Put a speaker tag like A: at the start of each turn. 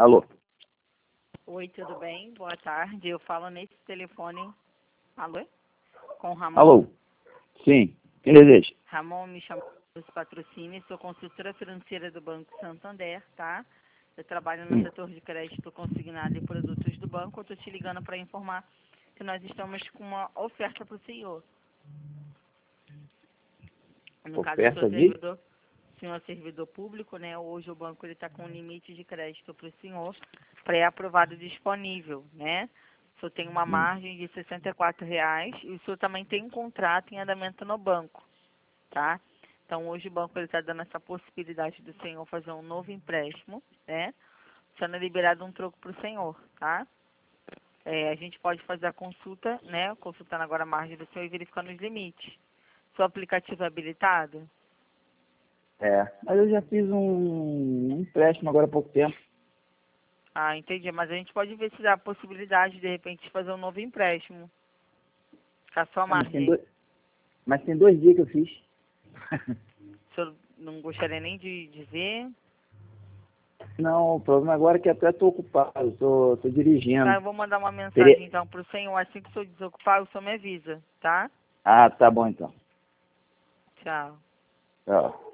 A: Alô?
B: Oi, tudo bem? Boa tarde. Eu falo nesse telefone. Alô? Com o Ramon.
A: Alô? Sim. Quem deseja?
B: Ramon, me chama dos patrocínios. Sou consultora financeira do Banco Santander, tá? Eu trabalho no setor de crédito consignado e produtos do banco. Eu estou te ligando para informar que nós estamos com uma oferta para o senhor. No caso,
A: Oferta de?
B: o senhor é servidor público, né? Hoje o banco está com um limite de crédito para o senhor pré-aprovado disponível, né? O senhor tem uma margem de R$ 64,00 e o senhor também tem um contrato em andamento no banco, tá? Então, hoje o banco está dando essa possibilidade do senhor fazer um novo empréstimo, né? Sendo liberado um troco para o senhor, tá? A gente pode fazer a consulta, né? Consultando agora a margem do senhor e verificando os limites. Seu aplicativo é habilitado?
A: Mas eu já fiz um empréstimo agora há pouco tempo.
B: Ah, entendi. Mas a gente pode ver se dá a possibilidade, de repente, de fazer um novo empréstimo. Com a sua
A: Mas tem
B: margem.
A: mas tem 2 dias que eu fiz.
B: O senhor não gostaria nem de dizer?
A: Não, o problema agora é que até estou ocupado, estou
B: Tá,
A: dirigindo.
B: eu vou mandar uma mensagem,
A: Teria...
B: então, pro senhor. Assim que o senhor desocupar, o senhor me avisa, tá?
A: Ah, tá bom então.
B: Tchau.
A: Tchau.